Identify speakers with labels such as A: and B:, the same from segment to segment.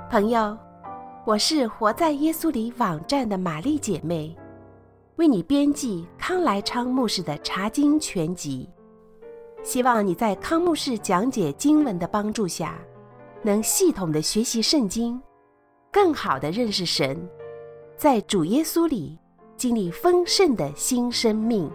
A: 朋友，我是活在耶稣里网站的玛丽姐妹，为你编辑康来昌牧师的查经全集，希望你在康牧师讲解经文的帮助下，能系统的学习圣经，更好的认识神，在主耶稣里经历丰盛的新生命。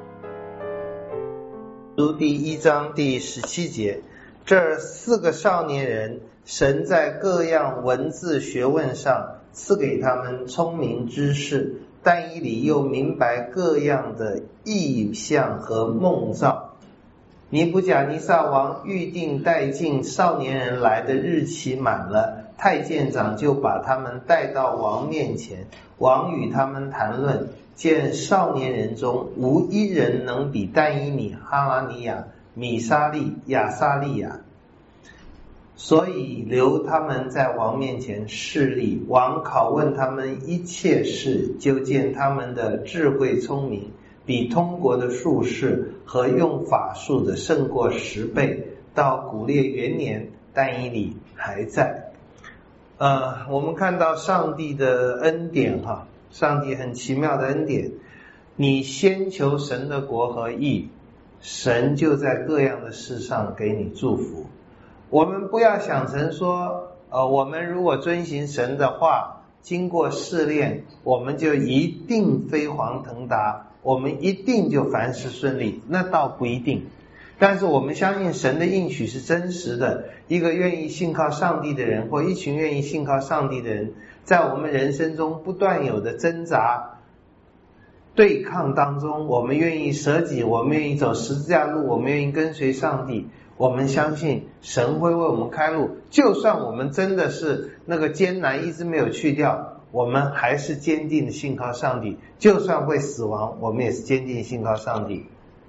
B: 书第1章第17节，这4个少年人，神在各样文字学问上赐给他们聪明知识，但以理又明白各样的异象和梦兆。尼布甲尼撒王预定带进少年人来的日期满了，太监长就把他们带到王面前，王与他们谈论，见少年人中无一人能比但以理、哈拿尼亚、米沙利、亚撒利亚，所以留他们在王面前侍立。王拷问他们一切事，就见他们的智慧聪明，比通国的术士和用法术的胜过10倍。到古列元年，但以理还在。我们看到上帝的恩典上帝很奇妙的恩典，你先求神的国和义，神就在各样的事上给你祝福。我们不要想成说我们如果遵行神的话，经过试炼，我们就一定飞黄腾达，我们一定就凡事顺利，那倒不一定。但是我们相信神的应许是真实的，一个愿意信靠上帝的人，或一群愿意信靠上帝的人，在我们人生中不断有的挣扎对抗当中，我们愿意舍己，我们愿意走十字架路，我们愿意跟随上帝，我们相信神会为我们开路。就算我们真的是那个艰难一直没有去掉，我们还是坚定的信靠上帝，就算会死亡，我们也是坚定信靠上帝。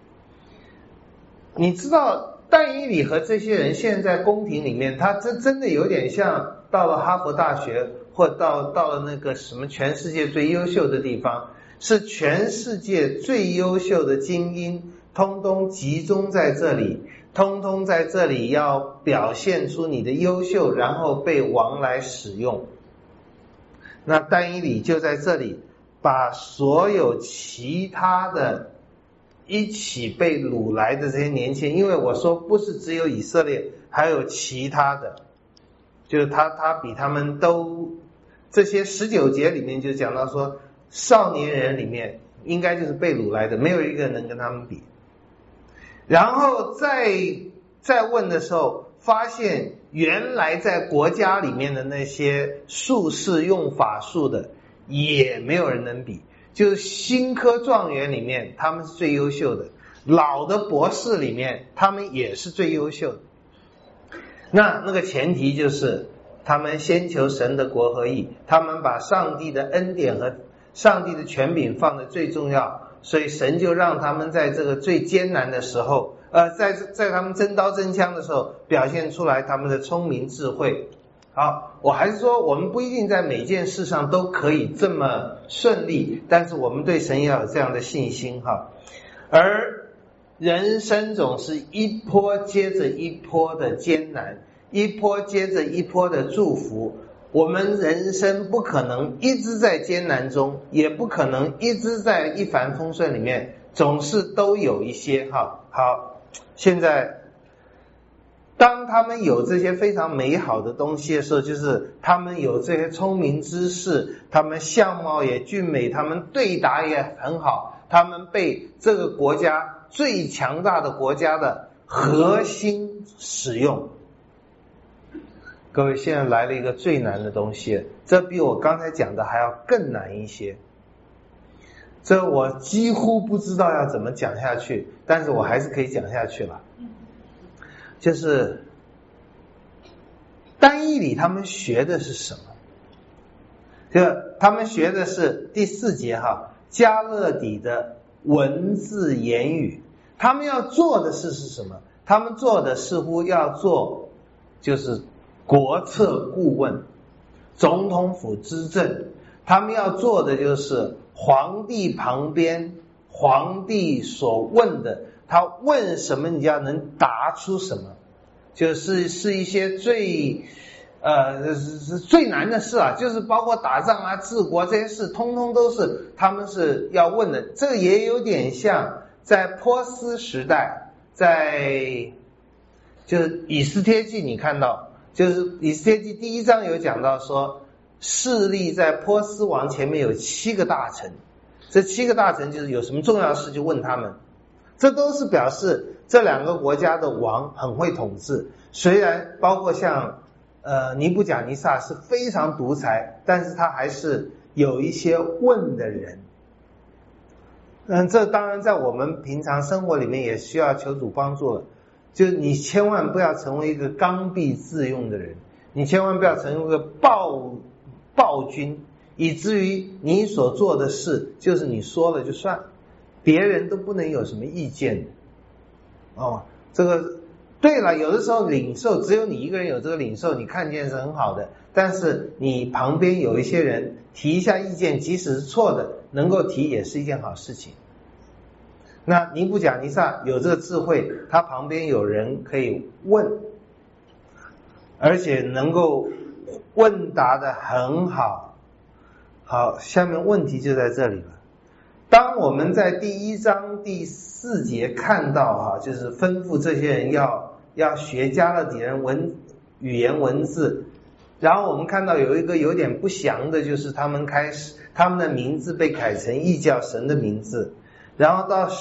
B: 你知道但以理和这些人现在宫廷里面，他真的有点像到了哈佛大学，或到了那个什么全世界最优秀的地方，是全世界最优秀的精英通通集中在这里，通通在这里要表现出你的优秀，然后被王来使用。那但以理就在这里把所有其他的一起被掳来的这些年轻人，因为我说不是只有以色列，还有其他的，就是他比他们都，这些19节里面就讲到说，少年人里面应该就是被掳来的，没有一个人能跟他们比。然后再问的时候，发现原来在国家里面的那些术士用法术的也没有人能比，就是新科状元里面他们是最优秀的，老的博士里面他们也是最优秀的。那个前提就是他们先求神的国和义，他们把上帝的恩典和上帝的权柄放在最重要，所以神就让他们在这个最艰难的时候，在他们真刀真枪的时候表现出来他们的聪明智慧。好，我还是说我们不一定在每件事上都可以这么顺利，但是我们对神也要有这样的信心而人生总是一波接着一波的艰难，一波接着一波的祝福。我们人生不可能一直在艰难中，也不可能一直在一帆风顺里面，总是都有一些好，现在当他们有这些非常美好的东西的时候，就是他们有这些聪明知识，他们相貌也俊美，他们对答也很好，他们被这个国家最强大的国家的核心使用。各位，现在来了一个最难的东西，这比我刚才讲的还要更难一些，这我几乎不知道要怎么讲下去，但是我还是可以讲下去了。就是但以理他们学的是什么？他们学的是第4节加勒底的文字言语。他们要做的事是什么？他们做的似乎要做就是国策顾问、总统府资政，他们要做的就是皇帝旁边皇帝所问的，他问什么你就要能答出什么，就是一些最是最难的事啊，就是包括打仗啊、治国这些事，通通都是他们是要问的。这个也有点像在波斯时代，在就是以斯帖记，你看到就是以斯帖记第1章有讲到说，势力在波斯王前面有7个大臣，这7个大臣就是有什么重要事就问他们，这都是表示这2个国家的王很会统治。虽然包括像尼布甲尼撒是非常独裁，但是他还是有一些问的人。这当然在我们平常生活里面也需要求主帮助了，就是你千万不要成为一个刚愎自用的人，你千万不要成为一个暴君，以至于你所做的事就是你说了就算，别人都不能有什么意见的。这个对了，有的时候领受只有你一个人有这个领受，你看见是很好的，但是你旁边有一些人提一下意见，即使是错的，能够提也是一件好事情。那尼布甲尼撒有这个智慧，他旁边有人可以问，而且能够问答的很好。好，下面问题就在这里了。当我们在第1章第4节看到就是吩咐这些人要学加勒底人语言文字，然后我们看到有一个有点不祥的，就是他们的名字被改成异教神的名字，然后到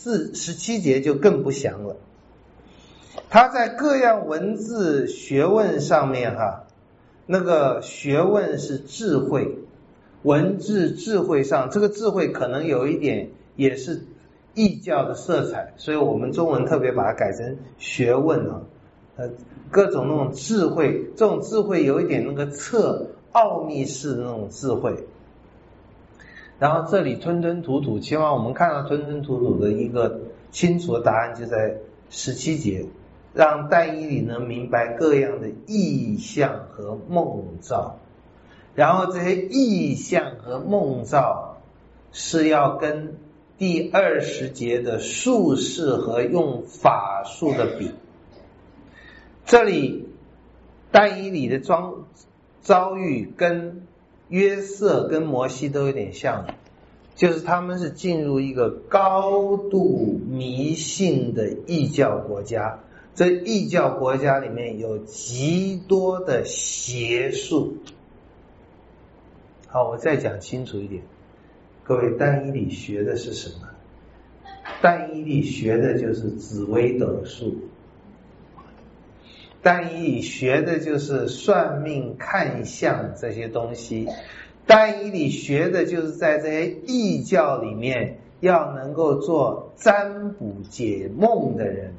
B: 17节就更不祥了。他在各样文字学问上面那个学问是智慧，文字智慧上，这个智慧可能有一点也是异教的色彩，所以我们中文特别把它改成学问各种那种智慧，这种智慧有一点那个奥秘式的那种智慧。然后这里吞吞吐吐，希望我们看到吞吞吐吐的一个清楚的答案就在17节，让但以理能明白各样的异象和梦兆。然后这些异象和梦兆是要跟第20节的术士和用法术的比。这里但以理的遭遇跟约瑟跟摩西都有点像，就是他们是进入一个高度迷信的异教国家，这异教国家里面有极多的邪术。好，我再讲清楚一点，各位，但以理学的是什么？但以理学的就是紫微斗数，但以理学的就是算命看相这些东西，但以理学的就是在这些异教里面要能够做占卜解梦的人。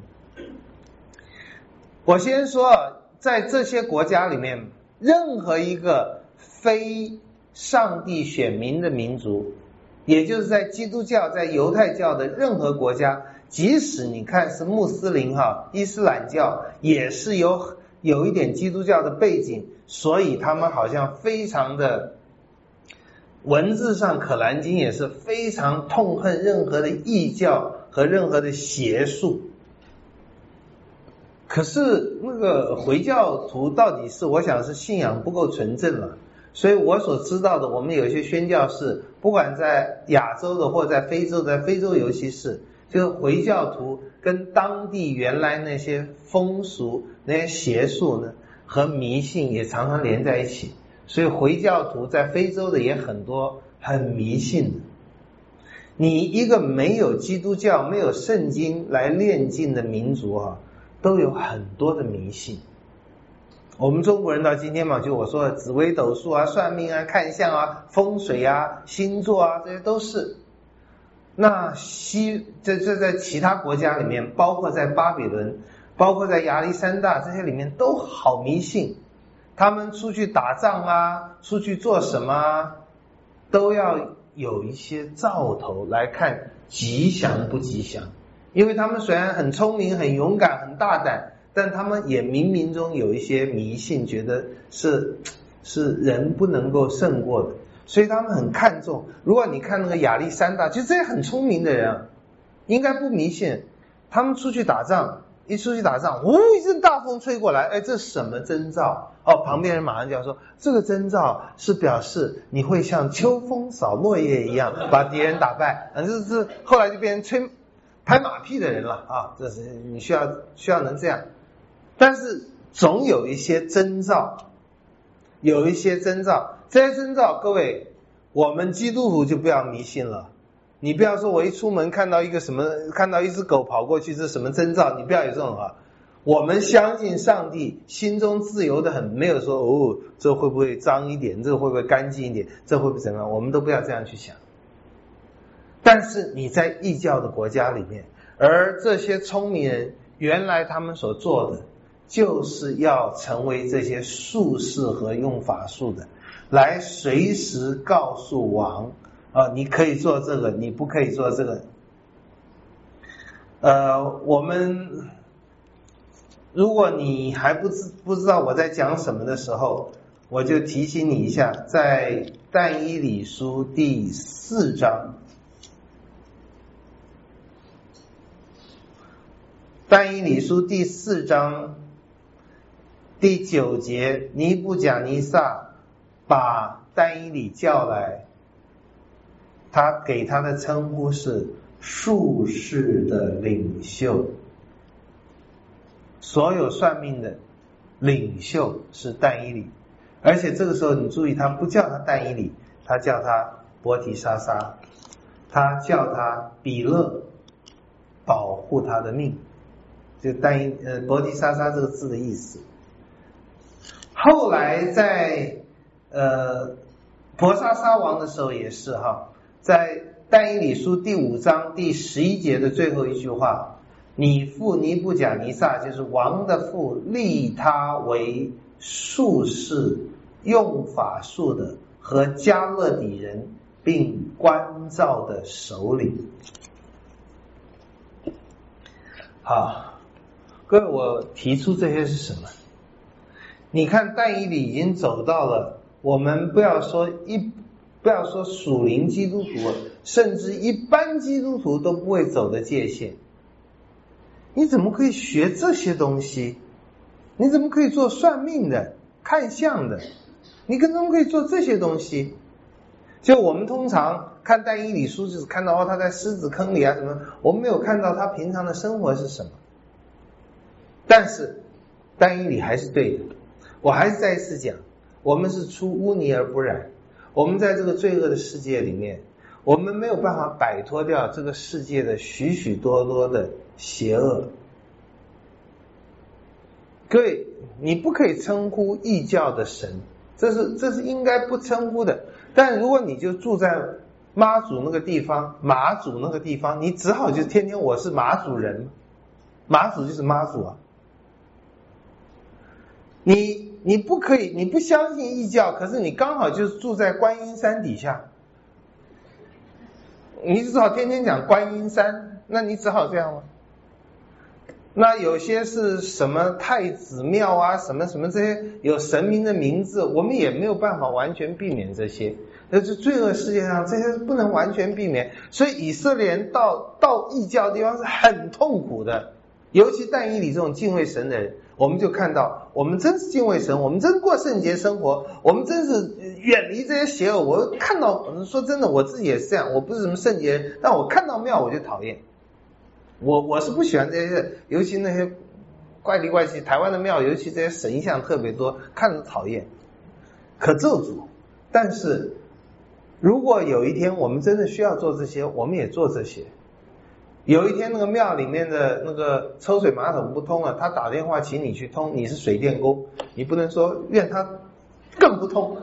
B: 我先说，在这些国家里面，任何一个非上帝选民的民族，也就是在基督教在犹太教的任何国家，即使你看是穆斯林伊斯兰教，也是有一点基督教的背景，所以他们好像非常的文字上，可兰经也是非常痛恨任何的异教和任何的邪术。可是那个回教徒到底是，我想是信仰不够纯正了。所以我所知道的，我们有一些宣教士，不管在亚洲的或在非洲，在非洲尤其是，就是回教徒跟当地原来那些风俗、那些邪术呢和迷信也常常连在一起，所以回教徒在非洲的也很多很迷信的。你一个没有基督教、没有圣经来炼净的民族都有很多的迷信。我们中国人到今天嘛，就我说的紫微斗数算命看相风水星座这些都是。那这在其他国家里面，包括在巴比伦，包括在亚历山大这些里面都好迷信。他们出去打仗出去做什么都要有一些兆头来看吉祥不吉祥。因为他们虽然很聪明、很勇敢、很大胆，但他们也冥冥中有一些迷信，觉得是人不能够胜过的，所以他们很看重。如果你看那个亚历山大，就这些很聪明的人应该不迷信，他们出去打仗一出去打仗，呜，一阵大风吹过来，哎，这是什么征兆？哦，旁边人马上就要说，这个征兆是表示你会像秋风扫落叶一样把敌人打败。这后来就变成拍马屁的人了啊！这是你需要能这样，但是总有一些征兆，有一些征兆，这些征兆，各位，我们基督徒就不要迷信了。你不要说我一出门看到一只狗跑过去，这是什么征兆？你不要有这种啊。我们相信上帝，心中自由的很，没有说哦，这会不会脏一点，这会不会干净一点，这会不会怎么样？我们都不要这样去想。但是你在异教的国家里面，而这些聪明人原来他们所做的，就是要成为这些术士和用法术的，来随时告诉王你可以做这个，你不可以做这个。我们如果你还不知道我在讲什么的时候，我就提醒你一下，在但以理书第4章，但以理书第4章第9节，尼布甲尼撒把但以理叫来，他给他的称呼是术士的领袖，所有算命的领袖是但以理。而且这个时候你注意，他不叫他但以理，他叫他伯提沙撒，他叫他比勒，保护他的命，就伯提沙撒这个字的意思。后来在伯沙撒王的时候也是哈，在但以理书第5章第11节的最后一句话，你父尼布甲尼撒，就是王的父，立他为术士，用法术的和加勒底人，并关照的首领。好，各位，我提出这些是什么？你看但以理已经走到了，我们不要说属灵基督徒，甚至一般基督徒都不会走的界限。你怎么可以学这些东西？你怎么可以做算命的、看相的？你怎么可以做这些东西？就我们通常看但以理书，就是看到他在狮子坑里啊什么，我们没有看到他平常的生活是什么。但是但以理还是对的，我还是再一次讲，我们是出污泥而不染。我们在这个罪恶的世界里面，我们没有办法摆脱掉这个世界的许许多多的邪恶。各位，你不可以称呼异教的神，这是应该不称呼的。但如果你就住在马祖那个地方，你只好就天天我是马祖人，马祖就是妈祖啊。你不可以，你不相信异教，可是你刚好就住在观音山底下，你只好天天讲观音山，那你只好这样吗？那有些是什么太子庙啊，什么这些有神明的名字，我们也没有办法完全避免这些。那是罪恶世界上这些不能完全避免，所以以色列人到异教的地方是很痛苦的。尤其但以理这种敬畏神的人，我们就看到我们真是敬畏神，我们真过圣洁生活，我们真是远离这些邪恶。我看到，说真的，我自己也是这样，我不是什么圣洁人，但我看到庙我就讨厌。我是不喜欢这些，尤其那些怪里怪气，台湾的庙，尤其这些神像特别多，看着讨厌，可咒诅。但是如果有一天我们真的需要做这些，我们也做这些。有一天那个庙里面的那个抽水马桶不通了，他打电话请你去通，你是水电工，你不能说愿他更不通，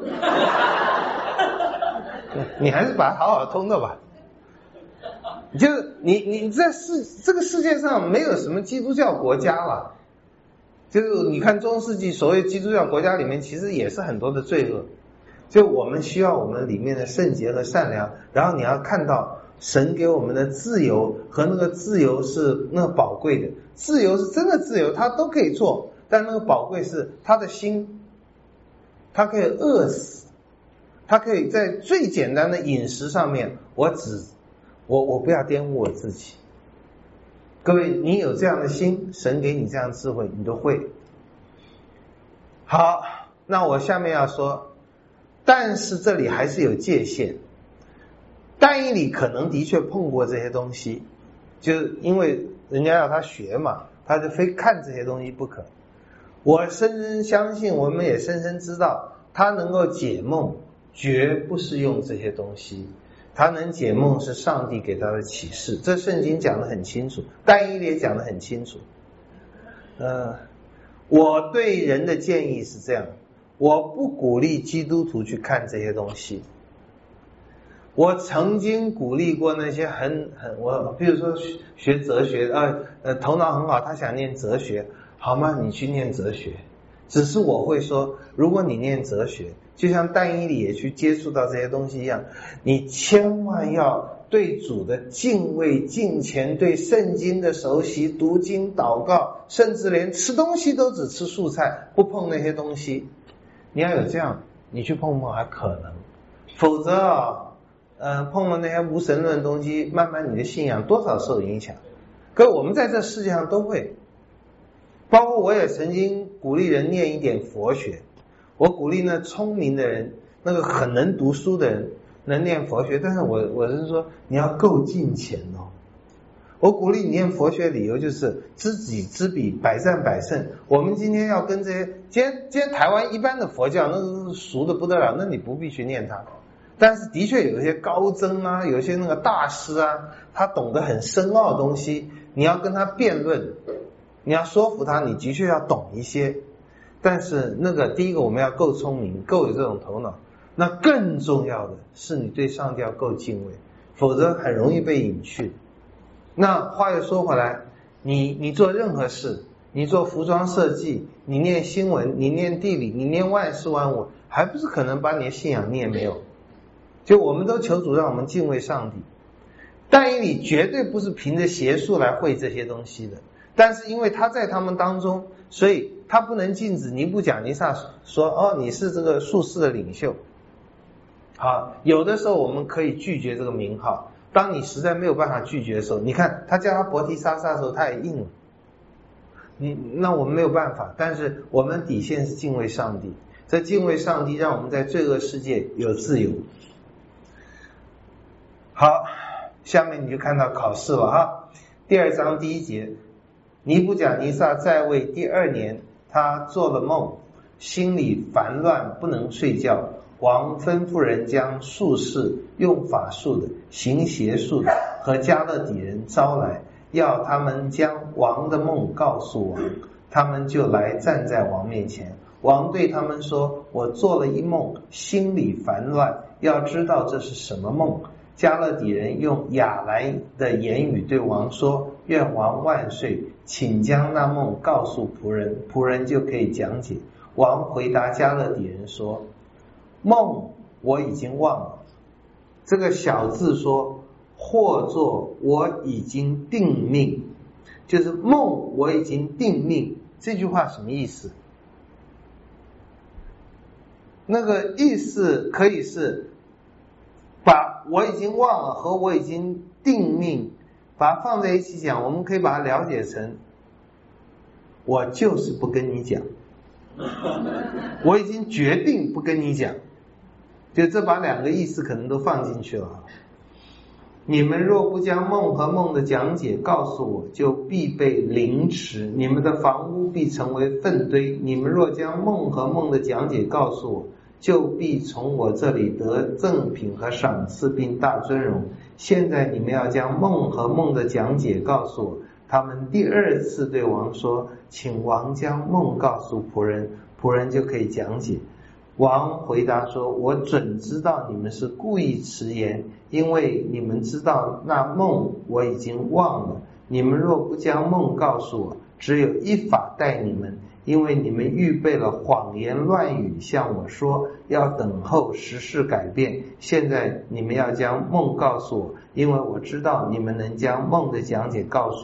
B: 你还是把它好好通的吧。就是你在这个世界上没有什么基督教国家了，就是你看中世纪所谓基督教国家里面其实也是很多的罪恶，就我们需要我们里面的圣洁和善良，然后你要看到神给我们的自由，和那个自由是那个宝贵的，自由是真的自由，他都可以做，但那个宝贵是他的心，他可以饿死，他可以在最简单的饮食上面，我不要玷污我自己， 各位，你有这样的心，神给你这样的智慧，你都会。好，那我下面要说，但是这里还是有界限。但以理可能的确碰过这些东西，就因为人家要他学嘛，他就非看这些东西不可。我深深相信，我们也深深知道，他能够解梦，绝不是用这些东西。他能解梦是上帝给他的启示，这圣经讲得很清楚，但以理也讲得很清楚。我对人的建议是这样，我不鼓励基督徒去看这些东西。我曾经鼓励过那些我比如说学哲学头脑很好，他想念哲学，好吗？你去念哲学。只是我会说，如果你念哲学，就像但以理也去接触到这些东西一样，你千万要对主的敬畏敬虔，对圣经的熟悉，读经祷告，甚至连吃东西都只吃素菜，不碰那些东西。你要有这样，你去碰还可能。否则碰了那些无神论的东西，慢慢你的信仰多少受影响。可我们在这世界上都会，包括我也曾经鼓励人念一点佛学，我鼓励那聪明的人，那个很能读书的人能念佛学，但是我是说你要够敬虔哦。我鼓励你念佛学理由就是知己知彼，百战百胜。我们今天要跟这些今天台湾一般的佛教那是熟的不得了，那你不必去念它。但是的确有一些高僧啊，有一些那个大师啊，他懂得很深奥的东西，你要跟他辩论，你要说服他，你的确要懂一些。但是那个第一个我们要够聪明，够有这种头脑，那更重要的是你对上帝要够敬畏，否则很容易被引去。那话又说回来，你做任何事，你做服装设计，你念新闻，你念地理，你念万事万物，还不是可能把你的信仰念没有。就我们都求主让我们敬畏上帝，但以理绝对不是凭着邪术来会这些东西的，但是因为他在他们当中，所以他不能禁止尼布甲尼撒说你是这个术士的领袖。好，有的时候我们可以拒绝这个名号，当你实在没有办法拒绝的时候，你看他叫他伯提沙撒的时候他也应了，那我们没有办法，但是我们底线是敬畏上帝，这敬畏上帝让我们在罪恶世界有自由。好，下面你就看到考试了哈。第2章第1节，尼布甲尼撒在位第2年，他做了梦，心里烦乱，不能睡觉。王吩咐人将术士、用法术的、行邪术的和加勒底人招来，要他们将王的梦告诉王。他们就来站在王面前。王对他们说：我做了一梦，心里烦乱，要知道这是什么梦。加勒底人用亚来的言语对王说：愿王万岁，请将那梦告诉仆人，仆人就可以讲解。王回答加勒底人说：梦我已经忘了。这个小字说或作我已经定命，就是梦我已经定命。这句话什么意思？那个意思可以是把我已经忘了和我已经定命把它放在一起讲，我们可以把它了解成我就是不跟你讲，我已经决定不跟你讲，就这把2个意思可能都放进去了。你们若不将梦和梦的讲解告诉我，就必被凌迟，你们的房屋必成为粪堆。你们若将梦和梦的讲解告诉我，就必从我这里得赠品和赏赐并大尊荣。现在你们要将梦和梦的讲解告诉我。他们第2次对王说：请王将梦告诉仆人，仆人就可以讲解。王回答说：我准知道你们是故意迟延，因为你们知道那梦我已经忘了。你们若不将梦告诉我，只有一法待你们，因为你们预备了谎言乱语向我说，要等候时事改变。现在你们要将梦告诉我，因为我知道你们能将梦的讲解告诉我。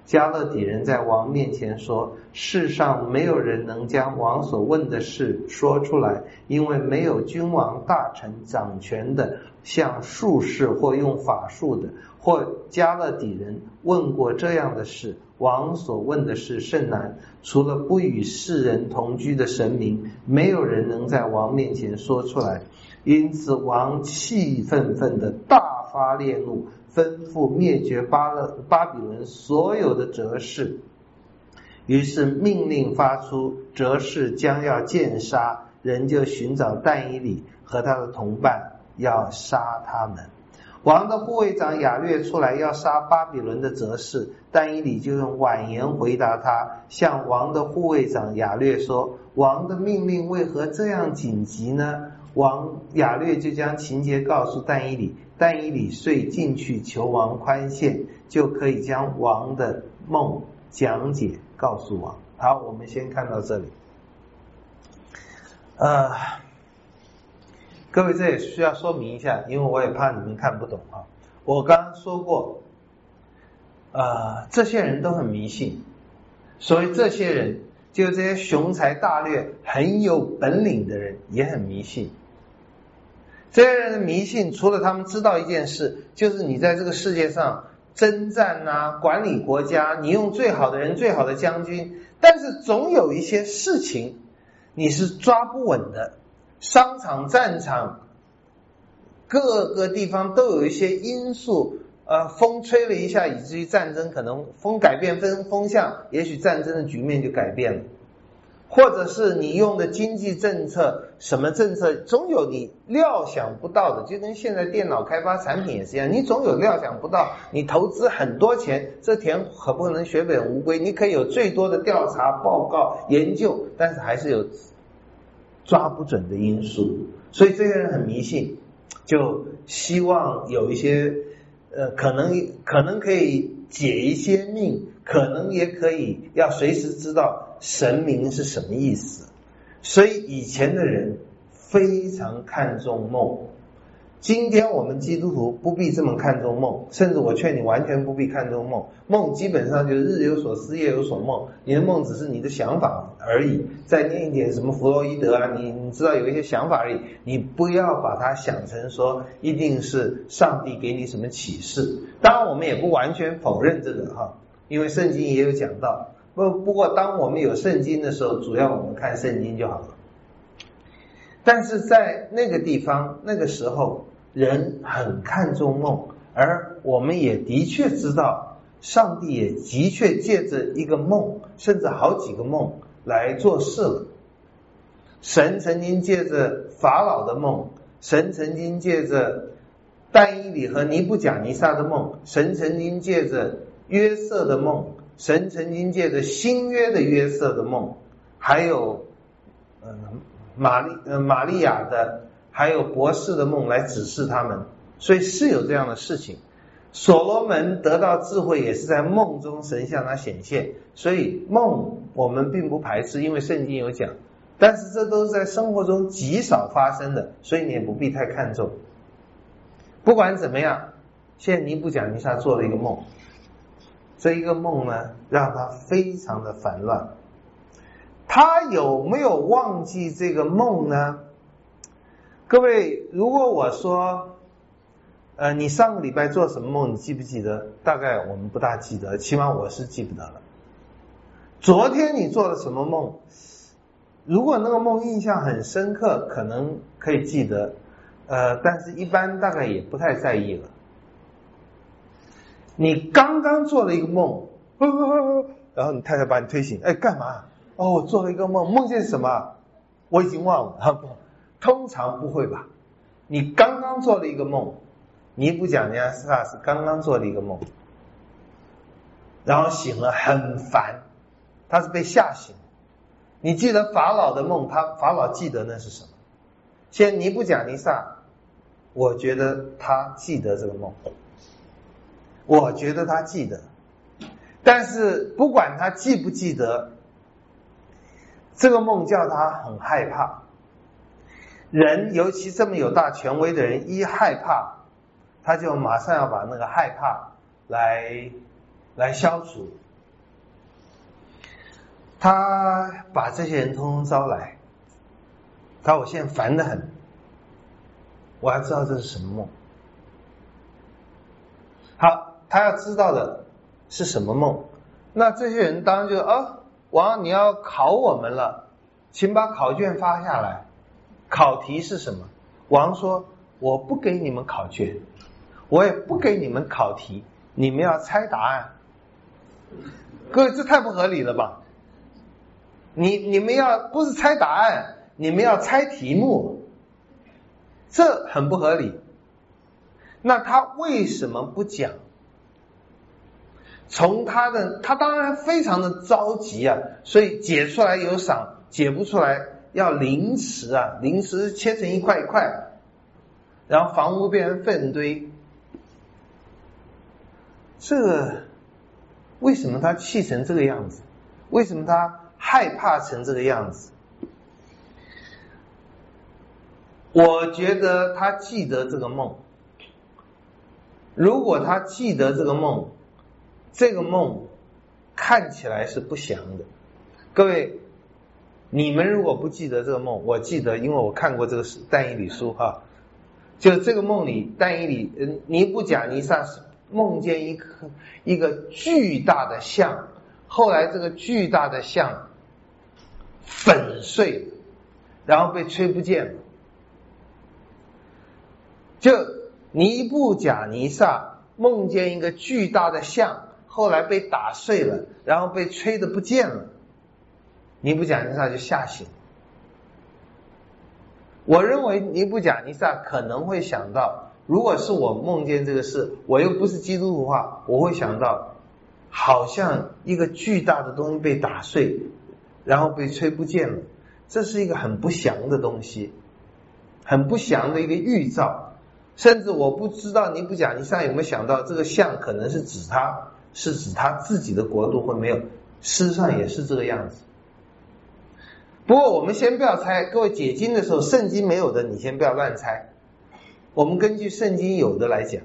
B: 加勒底人在王面前说，世上没有人能将王所问的事说出来，因为没有君王大臣掌权的，像术士或用法术的，或加勒底人问过这样的事。王所问的事甚难，除了不与世人同居的神明，没有人能在王面前说出来。因此王气愤愤的大发烈怒，吩咐灭绝巴比伦所有的哲士。于是命令发出，哲士将要剑杀，人就寻找但以理和他的同伴，要杀他们。王的护卫长亚略出来要杀巴比伦的哲士，但以理就用婉言回答他，向王的护卫长亚略说，王的命令为何这样紧急呢？王亚略就将情节告诉但以理，但以理遂进去求王宽限，就可以将王的梦讲解告诉王。好，我们先看到这里。各位，这也需要说明一下，因为我也怕你们看不懂啊。我刚刚说过，这些人都很迷信，所以这些人就这些雄才大略、很有本领的人也很迷信。这些人的迷信，除了他们知道一件事，就是你在这个世界上征战啊，管理国家，你用最好的人、最好的将军，但是总有一些事情你是抓不稳的。商场、战场，各个地方都有一些因素，风吹了一下，以至于战争可能改变风向，也许战争的局面就改变了。或者是你用的经济政策，什么政策，总有你料想不到的，就跟现在电脑开发产品也是一样，你总有料想不到，你投资很多钱，这钱可不能血本无归，你可以有最多的调查报告研究，但是还是有抓不准的因素，所以这些人很迷信，就希望有一些可能可以解一些命，可能也可以要随时知道神明是什么意思。所以以前的人非常看重梦，今天我们基督徒不必这么看重梦，甚至我劝你完全不必看重梦。梦基本上就是日有所思夜有所梦，你的梦只是你的想法而已，再念一点什么弗洛伊德啊，你知道有一些想法而已，你不要把它想成说一定是上帝给你什么启示。当然我们也不完全否认这个哈，因为圣经也有讲到。不过当我们有圣经的时候，主要我们看圣经就好了。但是在那个地方那个时候，人很看重梦，而我们也的确知道上帝也的确借着一个梦，甚至好几个梦来做事了。神曾经借着法老的梦，神曾经借着但以理和尼布甲尼撒的梦，神曾经借着约瑟的梦，神曾经借着新约的约瑟的梦，还有玛利亚的，还有博士的梦来指示他们，所以是有这样的事情。所罗门得到智慧也是在梦中神向他显现，所以梦我们并不排斥，因为圣经有讲，但是这都是在生活中极少发生的，所以你也不必太看重。不管怎么样，现在尼布甲尼撒做了一个梦，这一个梦呢让他非常的烦乱。他有没有忘记这个梦呢？各位，如果我说你上个礼拜做什么梦你记不记得？大概我们不大记得，起码我是记不得了。昨天你做了什么梦？如果那个梦印象很深刻，可能可以记得，但是一般大概也不太在意了。你刚刚做了一个梦，然后你太太把你推醒，干嘛？我做了一个梦，梦见什么？我已经忘了。通常不会吧？你刚刚做了一个梦，尼布甲尼撒是刚刚做了一个梦，然后醒了很烦，他是被吓醒。你记得法老的梦，法老记得那是什么？现在尼布甲尼撒，我觉得他记得这个梦，我觉得他记得，但是不管他记不记得，这个梦叫他很害怕。人尤其这么有大权威的人，一害怕他就马上要把那个害怕来消除， 他把这些人通通招来，他说我现在烦得很，我要知道这是什么梦。好，他要知道的是什么梦，那这些人当然就王，你要考我们了，请把考卷发下来，考题是什么？王说我不给你们考卷，我也不给你们考题，你们要猜答案。各位，这太不合理了吧？你们要不是猜答案，你们要猜题目，这很不合理。那他为什么不讲？从他当然非常的着急啊，所以解出来有赏，解不出来要凌迟啊，凌迟切成一块一块，然后房屋变成粪堆。这个为什么他气成这个样子？为什么他害怕成这个样子？我觉得他记得这个梦。如果他记得这个梦，这个梦看起来是不祥的。各位，你们如果不记得这个梦，我记得，因为我看过这个但以理书哈。就这个梦里，但以理尼布甲尼撒是梦见一个巨大的像，后来这个巨大的像粉碎了，然后被吹不见了。就尼布甲尼撒梦见一个巨大的像，后来被打碎了，然后被吹得不见了，尼布甲尼撒就吓醒。我认为尼布甲尼撒可能会想到，如果是我梦见这个事，我又不是基督徒的话，我会想到好像一个巨大的东西被打碎，然后被吹不见了，这是一个很不祥的东西，很不祥的一个预兆。甚至我不知道尼布甲尼撒有没有想到，这个像可能是指他自己的国度或没有，事实上也是这个样子。不过我们先不要猜，各位解经的时候，圣经没有的你先不要乱猜，我们根据圣经有的来讲。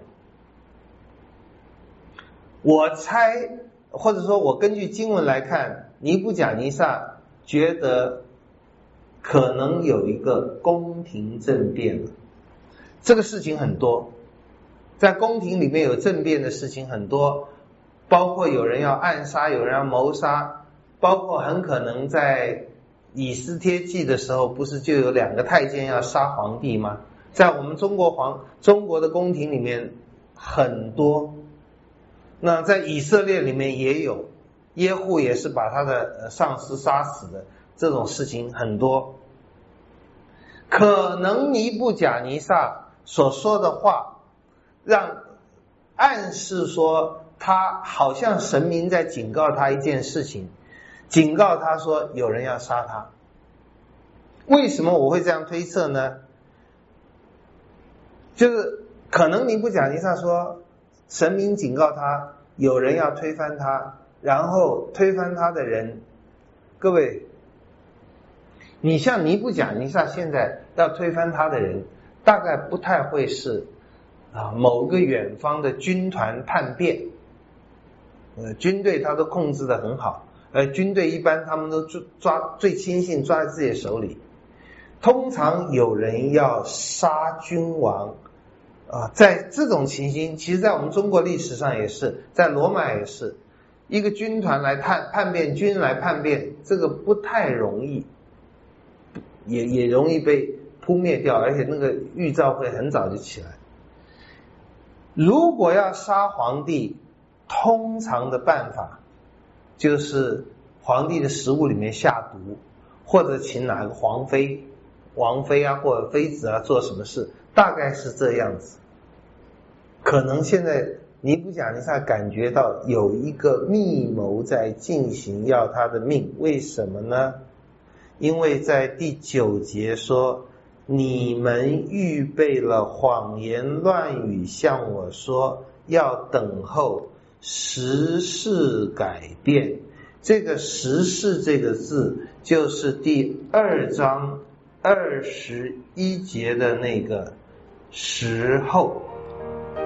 B: 我猜，或者说我根据经文来看，尼布甲尼撒觉得可能有一个宫廷政变了。这个事情很多，在宫廷里面有政变的事情很多，包括有人要暗杀，有人要谋杀，包括很可能在以斯帖记的时候，不是就有2个太监要杀皇帝吗？在我们中国的宫廷里面很多，那在以色列里面也有，耶户也是把他的上司杀死的，这种事情很多。可能尼布甲尼撒所说的话暗示说，他好像神明在警告他一件事情，警告他说有人要杀他。为什么我会这样推测呢？就是可能尼布甲尼撒说神明警告他有人要推翻他，然后推翻他的人，各位，你像尼布甲尼撒现在要推翻他的人，大概不太会是某个远方的军团叛变，军队他都控制得很好，军队一般他们都抓最亲信，抓在自己的手里。通常有人要杀君王在这种情形，其实在我们中国历史上也是，在罗马也是，一个军团来叛变，军来叛变，这个不太容易，也容易被扑灭掉，而且那个预兆会很早就起来。如果要杀皇帝，通常的办法就是皇帝的食物里面下毒，或者请哪个王妃啊或者妃子啊做什么事，大概是这样子。可能现在尼布甲尼撒感觉到有一个密谋在进行，要他的命。为什么呢？因为在第9节说，你们预备了谎言乱语向我说，要等候时势改变。这个时势这个字就是第2章21节的那个时候。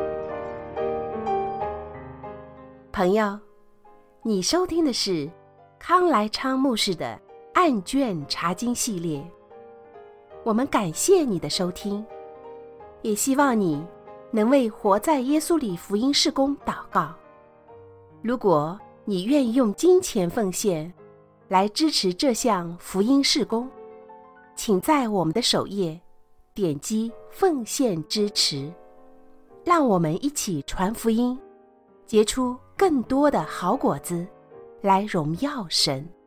A: 朋友，你收听的是康来昌牧师的案卷查经系列。我们感谢你的收听，也希望你能为活在耶稣里福音事工祷告。如果你愿意用金钱奉献来支持这项福音事工，请在我们的首页点击奉献支持，让我们一起传福音，结出更多的好果子，来荣耀神。